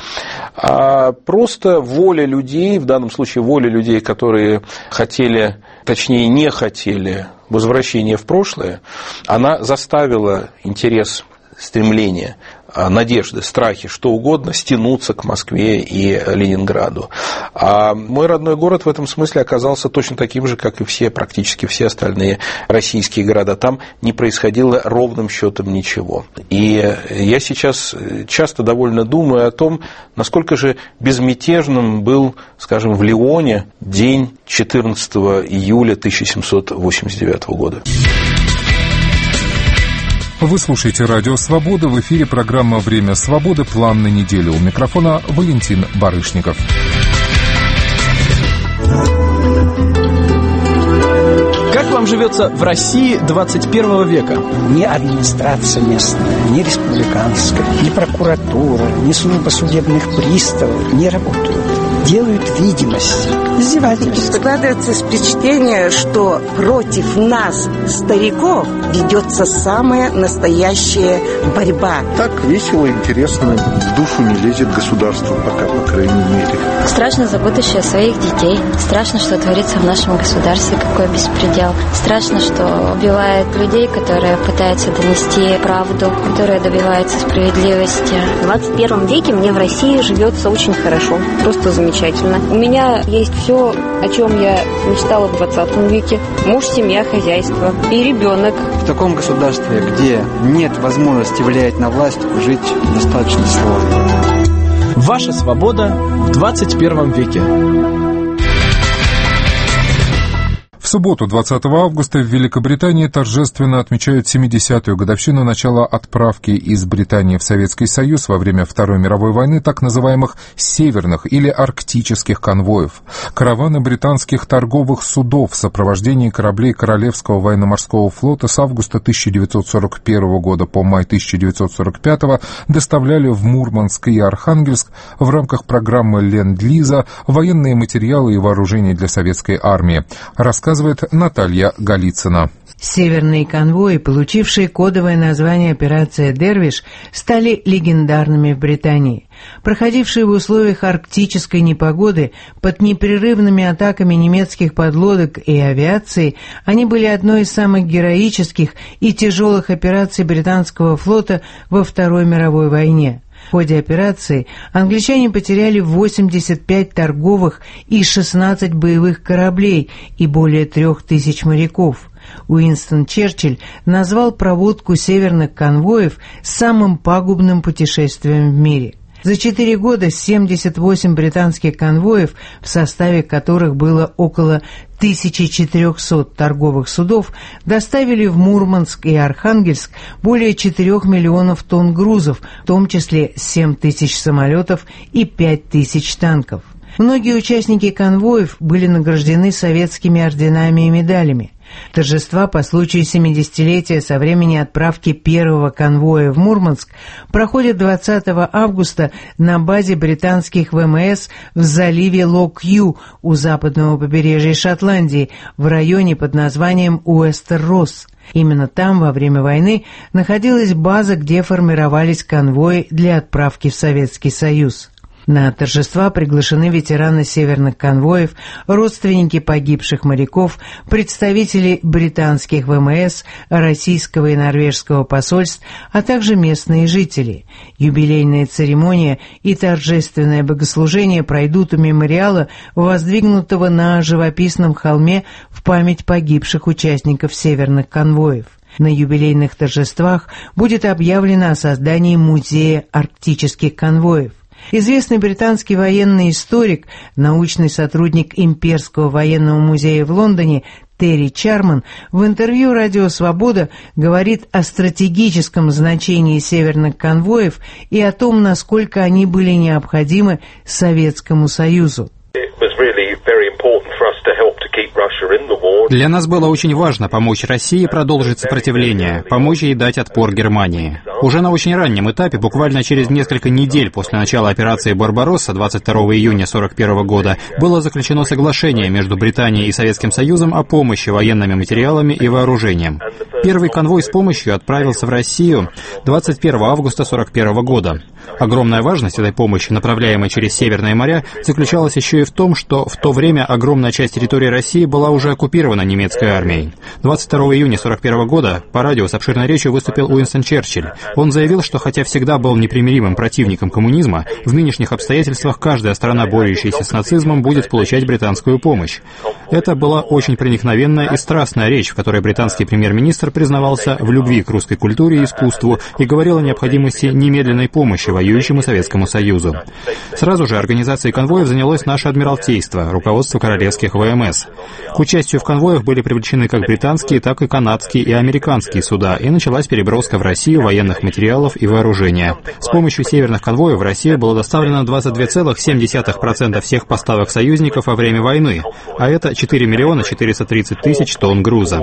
а просто воля людей, в данном случае воля людей, которые хотели, точнее, не хотели возвращения в прошлое, она заставила интерес, стремление, надежды, страхи, что угодно, стянуться к Москве и Ленинграду. А мой родной город в этом смысле оказался точно таким же, как и все, практически все остальные российские города. Там не происходило ровным счетом ничего. И я сейчас часто довольно думаю о том, насколько же безмятежным был, скажем, в Лионе день 14 июля 1789 года. Вы слушаете «Радио Свобода», в эфире программа «Время свободы. План на неделю». У микрофона Валентин Барышников. Как вам живется в России 21 века? Ни администрация местная, ни республиканская, ни прокуратура, ни служба судебных приставов не работают. Делают видимость. Издевательство. Складывается впечатление, что против нас, стариков, ведется самая настоящая борьба. Так весело, интересно, в душу не лезет государство пока, по крайней мере. Страшно за будущее своих детей. Страшно, что творится в нашем государстве, какой беспредел. Страшно, что убивают людей, которые пытаются донести правду, которые добиваются справедливости. В 21 веке мне в России живется очень хорошо, просто замечательно. У меня есть все, о чем я мечтала в 20 веке. Муж, семья, хозяйство и ребенок. В таком государстве, где нет возможности влиять на власть, жить достаточно сложно. Ваша свобода в 21 веке. В субботу, 20 августа, в Великобритании торжественно отмечают 70-ю годовщину начала отправки из Британии в Советский Союз во время Второй мировой войны так называемых «северных» или «арктических конвоев». Караваны британских торговых судов в сопровождении кораблей Королевского военно-морского флота с августа 1941 года по май 1945 доставляли в Мурманск и Архангельск в рамках программы Ленд-Лиза военные материалы и вооружения для советской армии. Рассказывает Наталья Голицына. Северные конвои, получившие кодовое название «Операция Дервиш», стали легендарными в Британии. Проходившие в условиях арктической непогоды под непрерывными атаками немецких подлодок и авиации, они были одной из самых героических и тяжелых операций британского флота во Второй мировой войне. В ходе операции англичане потеряли 85 торговых и 16 боевых кораблей и более 3000 моряков. Уинстон Черчилль назвал проводку северных конвоев самым пагубным путешествием в мире. За 4 года 78 британских конвоев, в составе которых было около 1400 торговых судов, доставили в Мурманск и Архангельск более 4 миллионов тонн грузов, в том числе 7000 самолетов и 5000 танков. Многие участники конвоев были награждены советскими орденами и медалями. Торжества по случаю 70-летия со времени отправки первого конвоя в Мурманск проходят 20 августа на базе британских ВМС в заливе Лок-Ю у западного побережья Шотландии в районе под названием Уэстер-Росс. Именно там во время войны находилась база, где формировались конвои для отправки в Советский Союз. На торжества приглашены ветераны северных конвоев, родственники погибших моряков, представители британских ВМС, российского и норвежского посольств, а также местные жители. Юбилейная церемония и торжественное богослужение пройдут у мемориала, воздвигнутого на живописном холме в память погибших участников северных конвоев. На юбилейных торжествах будет объявлено о создании музея арктических конвоев. Известный британский военный историк, научный сотрудник Имперского военного музея в Лондоне Терри Чарман в интервью «Радио Свобода» говорит о стратегическом значении северных конвоев и о том, насколько они были необходимы Советскому Союзу. Для нас было очень важно помочь России продолжить сопротивление, помочь ей дать отпор Германии. Уже на очень раннем этапе, буквально через несколько недель после начала операции «Барбаросса» 22 июня 1941 года, было заключено соглашение между Британией и Советским Союзом о помощи военными материалами и вооружением. Первый конвой с помощью отправился в Россию 21 августа 1941 года. Огромная важность этой помощи, направляемой через Северные моря, заключалась еще и в том, что в то время огромная часть территории России была уже оккупирована немецкой армией. 22 июня 1941 года по радио с обширной речью выступил Уинстон Черчилль. Он заявил, что хотя всегда был непримиримым противником коммунизма, в нынешних обстоятельствах каждая страна, борющаяся с нацизмом, будет получать британскую помощь. Это была очень проникновенная и страстная речь, в которой британский премьер-министр признавался в любви к русской культуре и искусству и говорил о необходимости немедленной помощи воюющему Советскому Союзу. Сразу же организацией конвоев занялось наше Адмиралтейство, руководство королевских ВМС. К участию в конвоях были привлечены как британские, так и канадские и американские суда, и началась переброска в Россию военных материалов и вооружения. С помощью северных конвоев в Россию было доставлено 22,7% всех поставок союзников во время войны, а это 4 миллиона 430 тысяч тонн груза.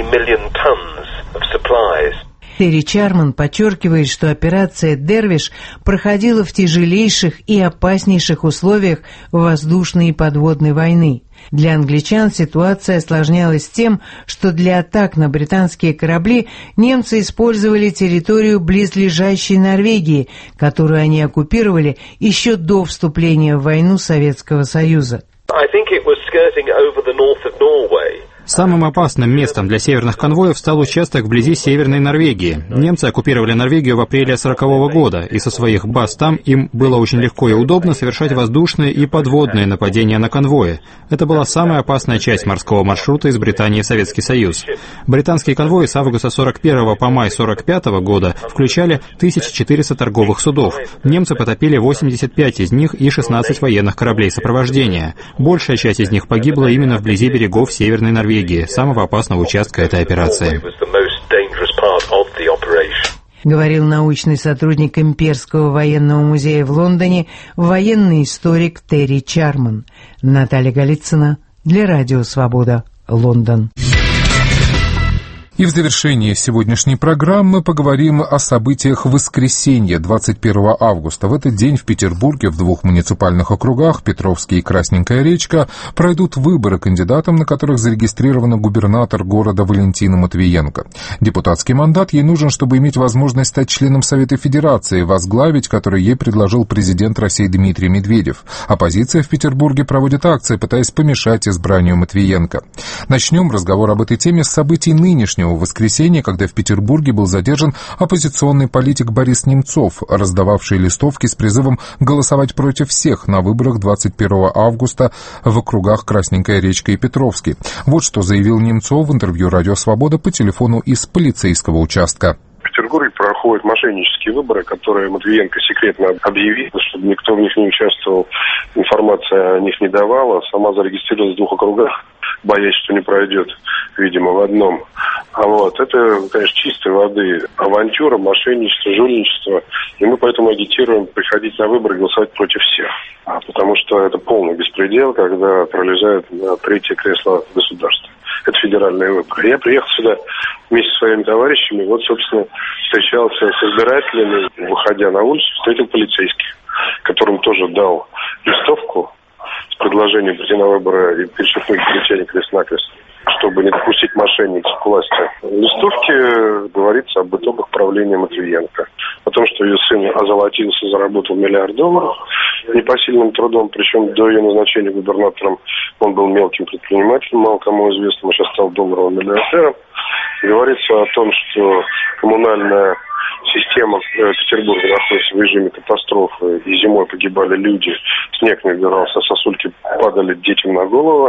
Терри Чарман подчеркивает, что операция «Дервиш» проходила в тяжелейших и опаснейших условиях воздушной и подводной войны. Для англичан ситуация осложнялась тем, что для атак на британские корабли немцы использовали территорию близлежащей Норвегии, которую они оккупировали еще до вступления в войну Советского Союза. Самым опасным местом для северных конвоев стал участок вблизи Северной Норвегии. Немцы оккупировали Норвегию в апреле 1940 года, и со своих баз там им было очень легко и удобно совершать воздушные и подводные нападения на конвои. Это была самая опасная часть морского маршрута из Британии в Советский Союз. Британские конвои с августа 1941 по май 1945 года включали 1400 торговых судов. Немцы потопили 85 из них и 16 военных кораблей сопровождения. Большая часть из них погибла именно вблизи берегов Северной Норвегии, самого опасного участка этой операции. Говорил научный сотрудник Имперского военного музея в Лондоне, военный историк Терри Чарман. Наталья Голицына для Радио Свобода, Лондон. И в завершении сегодняшней программы поговорим о событиях воскресенья, 21 августа. В этот день в Петербурге в 2 муниципальных округах, Петровский и Красненькая речка, пройдут выборы, кандидатом на которых зарегистрирована губернатор города Валентина Матвиенко. Депутатский мандат ей нужен, чтобы иметь возможность стать членом Совета Федерации, возглавить который ей предложил президент России Дмитрий Медведев. Оппозиция в Петербурге проводит акции, пытаясь помешать избранию Матвиенко. Начнем разговор об этой теме с событий нынешнего давнешнего воскресенья, когда в Петербурге был задержан оппозиционный политик Борис Немцов, раздававший листовки с призывом голосовать против всех на выборах 21 августа в округах Красненькая Речка и Петровский. Вот что заявил Немцов в интервью «Радио Свобода» по телефону из полицейского участка. В Петербурге проходят мошеннические выборы, которые Матвиенко секретно объявила, чтобы никто в них не участвовал, информация о них не давала, сама зарегистрировалась в 2 округах, боясь, что не пройдет, видимо, в одном. Это, конечно, чистой воды авантюра, мошенничество, жульничество, и мы поэтому агитируем приходить на выборы и голосовать против всех. Потому что это полный беспредел, когда пролезают на 3-е кресло государства. Это федеральные выборы. Я приехал сюда вместе со своими товарищами, собственно, встречался с избирателями, выходя на улицу, встретил полицейских, которым тоже дал листовку с предложением прийти на выборы и перечеркнуть бюллетени крест-накрест, чтобы не допустить мошенников к власти. В листовке говорится об итогах правления Матвиенко, о том, что ее сын озолотился, заработал $1 миллиард непосильным трудом, причем до ее назначения губернатором он был мелким предпринимателем, мало кому известным, а сейчас стал долларовым миллиардером. Говорится о том, что коммунальная система Петербурга находится в режиме катастрофы, и зимой погибали люди, снег не убирался, сосульки падали детям на голову.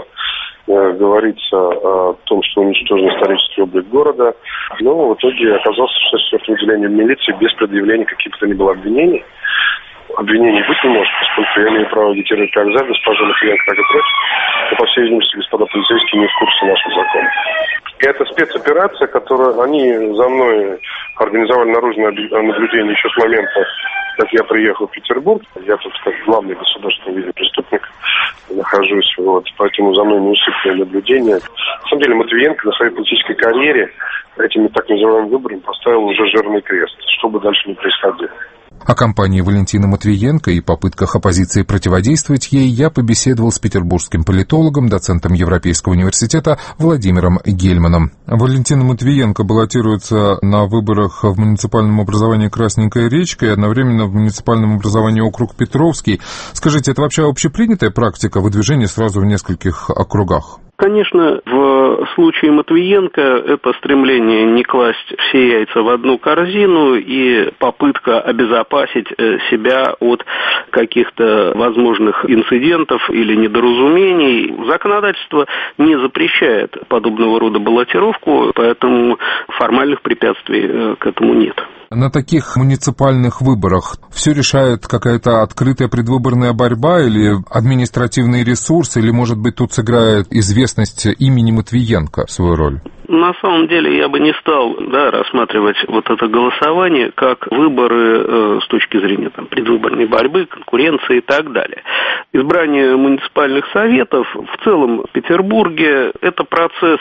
Говорится о том, что уничтожен исторический облик города. Но в итоге оказалось, что 64-м отделением милиции без предъявления каких-то ни было обвинений. Обвинений быть не может, поскольку я имею право агитировать как за госпожу Матвиенко, так и против. Но, по всей видимости, господа полицейские не в курсе наших законов. И это спецоперация, которую они за мной организовали наружное наблюдение еще с момента, как я приехал в Петербург. Я тут как главный государственный видный преступник нахожусь, поэтому за мной неусыпное наблюдение. На самом деле Матвиенко на своей политической карьере этими так называемыми выборами поставил уже жирный крест, что бы дальше ни происходило. О кампании Валентины Матвиенко и попытках оппозиции противодействовать ей я побеседовал с петербургским политологом, доцентом Европейского университета Владимиром Гельманом. Валентина Матвиенко баллотируется на выборах в муниципальном образовании Красненькая Речка и одновременно в муниципальном образовании округ Петровский. Скажите, это вообще общепринятая практика выдвижения сразу в нескольких округах? Конечно, в случае Матвиенко это стремление не класть все яйца в одну корзину и попытка обезопасить себя от каких-то возможных инцидентов или недоразумений. Законодательство не запрещает подобного рода баллотировку, поэтому формальных препятствий к этому нет. На таких муниципальных выборах все решает какая-то открытая предвыборная борьба или административный ресурс, или, может быть, тут сыграет известность имени Матвиенко свою роль? На самом деле я бы не стал рассматривать это голосование как выборы с точки зрения предвыборной борьбы, конкуренции и так далее. Избрание муниципальных советов в целом в Петербурге – это процесс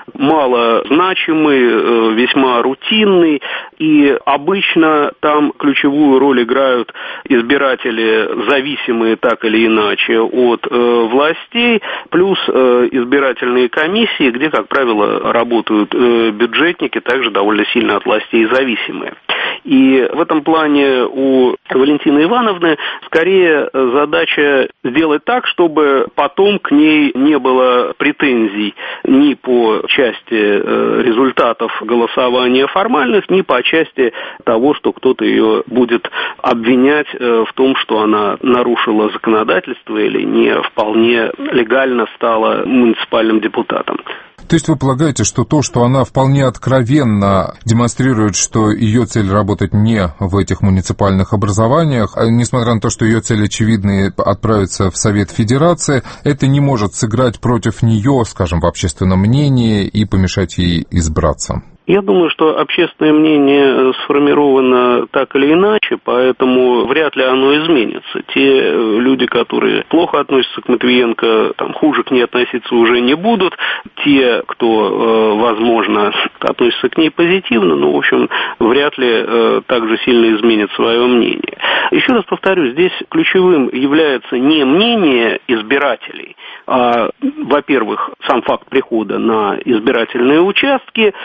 малозначимый, весьма рутинный, и обычно там ключевую роль играют избиратели, зависимые так или иначе от властей, плюс избирательные комиссии, где, как правило, работают бюджетники, также довольно сильно от властей зависимые. И в этом плане у Валентины Ивановны скорее задача сделать так, чтобы потом к ней не было претензий ни по части результатов голосования формальных, ни по части того, что кто-то ее будет обвинять в том, что она нарушила законодательство или не вполне легально стала муниципальным депутатом. То есть вы полагаете, что то, что она вполне откровенно демонстрирует, что ее цель работать не в этих муниципальных образованиях, несмотря на то, что ее цель очевидна отправиться в Совет Федерации, это не может сыграть против нее, скажем, в общественном мнении и помешать ей избраться? Я думаю, что общественное мнение сформировано так или иначе, поэтому вряд ли оно изменится. Те люди, которые плохо относятся к Матвиенко, хуже к ней относиться уже не будут. Те, кто, возможно, относится к ней позитивно, в общем, вряд ли так же сильно изменит свое мнение. Еще раз повторю, здесь ключевым является не мнение избирателей, а, во-первых, сам факт прихода на избирательные участки, тех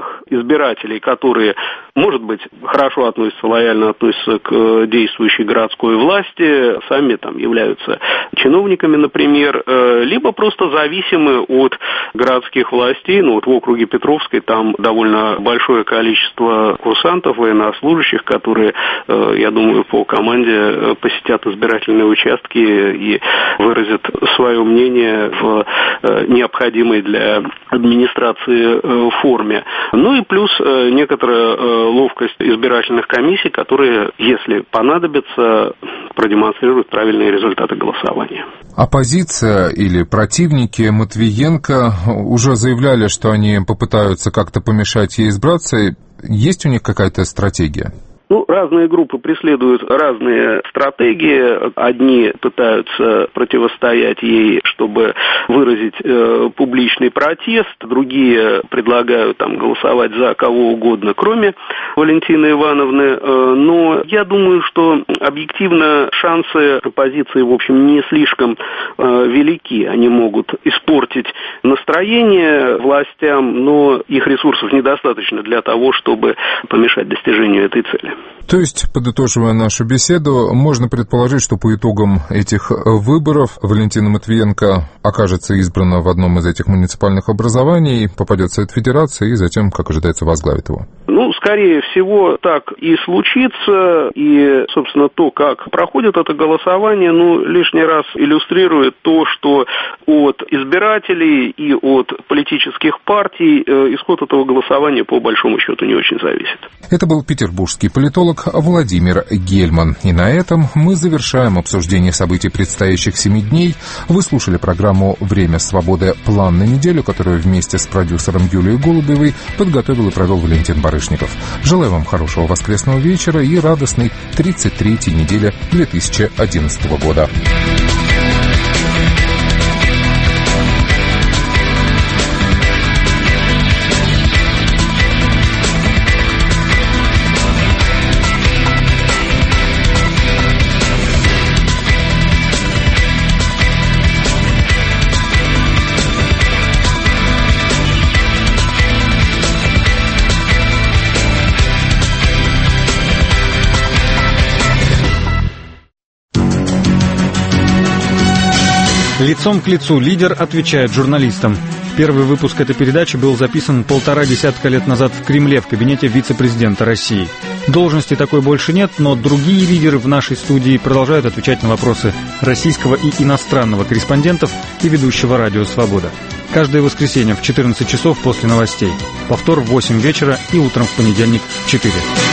тех избирателей, которые, может быть, хорошо относятся, лояльно относятся к действующей городской власти, сами там являются чиновниками, например, либо просто зависимы от городских властей. Ну, вот в округе Петровской там довольно большое количество курсантов, военнослужащих, которые, я думаю, по команде посетят избирательные участки и выразят свое мнение в необходимой для администрации форме. Ну и плюс некоторая ловкость избирательных комиссий, которые, если понадобится, продемонстрируют правильные результаты голосования. Оппозиция или противники Матвиенко уже заявляли, что они попытаются как-то помешать ей избраться. Есть у них какая-то стратегия? Ну, разные группы преследуют разные стратегии. Одни пытаются противостоять ей, чтобы выразить публичный протест. Другие предлагают там голосовать за кого угодно, кроме Валентины Ивановны. Но я думаю, что объективно шансы оппозиции, в общем, не слишком велики. Они могут испортить настроение властям, но их ресурсов недостаточно для того, чтобы помешать достижению этой цели. То есть, подытоживая нашу беседу, можно предположить, что по итогам этих выборов Валентина Матвиенко окажется избрана в одном из этих муниципальных образований, попадет в Совет Федерации и затем, как ожидается, возглавит его. Ну, скорее всего, так и случится. И, собственно, то, как проходит это голосование, лишний раз иллюстрирует то, что от избирателей и от политических партий исход этого голосования, по большому счету, не очень зависит. Это был петербургский политолог Владимир Гельман. И на этом мы завершаем обсуждение событий предстоящих 7 дней. Вы слушали программу «Время свободы. План на неделю», которую вместе с продюсером Юлией Голубевой подготовил и провел Валентин Барышников. Желаю вам хорошего воскресного вечера и радостной 33-й недели 2011 года. Лицом к лицу лидер отвечает журналистам. Первый выпуск этой передачи был записан 1,5 десятка лет назад в Кремле, в кабинете вице-президента России. Должности такой больше нет, но другие лидеры в нашей студии продолжают отвечать на вопросы российского и иностранного корреспондентов и ведущего радио «Свобода». Каждое воскресенье в 14 часов после новостей. Повтор в 8 вечера и утром в понедельник в 4.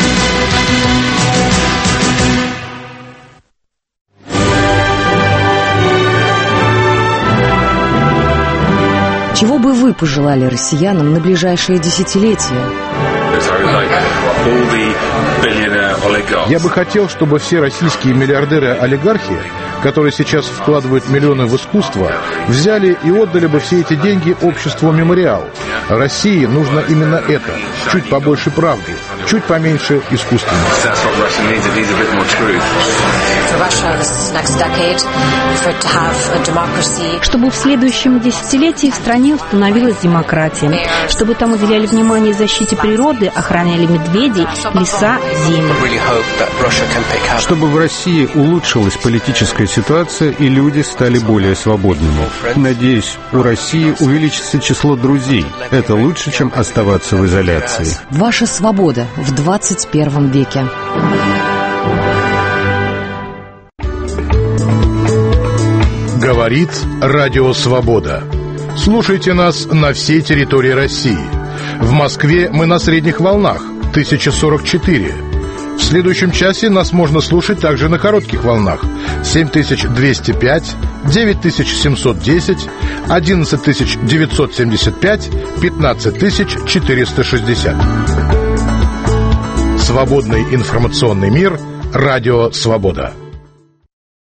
Чего бы вы пожелали россиянам на ближайшие десятилетия? Я бы хотел, чтобы все российские миллиардеры-олигархи, которые сейчас вкладывают миллионы в искусство, взяли и отдали бы все эти деньги обществу «Мемориал». России нужно именно это. Чуть побольше правды, чуть поменьше искусственности. Чтобы в следующем десятилетии в стране установилась демократия, чтобы там уделяли внимание защите природы, охраняли медведей, леса, земли. Чтобы в России улучшилась политическая ситуация и люди стали более свободными. Надеюсь, у России увеличится число друзей. Это лучше, чем оставаться в изоляции. Ваша свобода в 21 веке. Говорит Радио Свобода. Слушайте нас на всей территории России. В Москве мы на средних волнах 1044. В следующем часе нас можно слушать также на коротких волнах 7205, 9710, 11975, 15460. Свободный информационный мир. Радио Свобода.